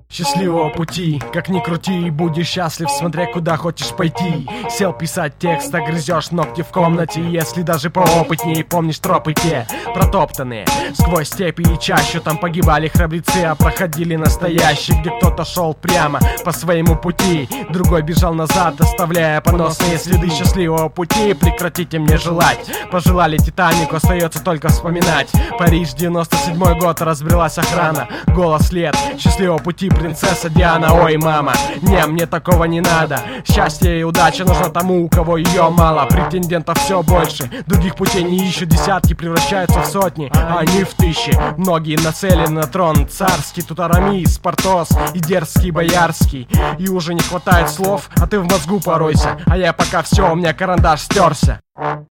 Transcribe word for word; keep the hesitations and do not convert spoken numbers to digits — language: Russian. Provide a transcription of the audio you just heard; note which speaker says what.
Speaker 1: Счастливого пути, как ни крути, будешь счастлив, смотря куда хочешь пойти. Сел писать текст, а грызешь ногти в комнате. Если даже поопытнее, помнишь тропы те протоптанные сквозь степи и чащу. Там погибали храбрецы, а проходили настоящие, где кто-то шел прямо по своему пути, другой бежал назад, оставляя поносные следы счастливого пути. Прекратите мне желать, пожелали Титанику, остается только вспоминать. Париж, девяносто седьмой год, разбрелась охрана, голос лет, счастливого пути, принцесса Диана. Ой, мама, не, мне такого не надо. Счастье и удача нужна тому, у кого ее мало. Претендентов все больше, других путей не ищут. Десятки превращаются в сотни, а они в тысячи. Многие нацелены на трон царский. Тут Арамис, Портос и дерзкий боярский. И уже не хватает слов, а ты в мозгу поройся. А я пока все, у меня карандаш стерся.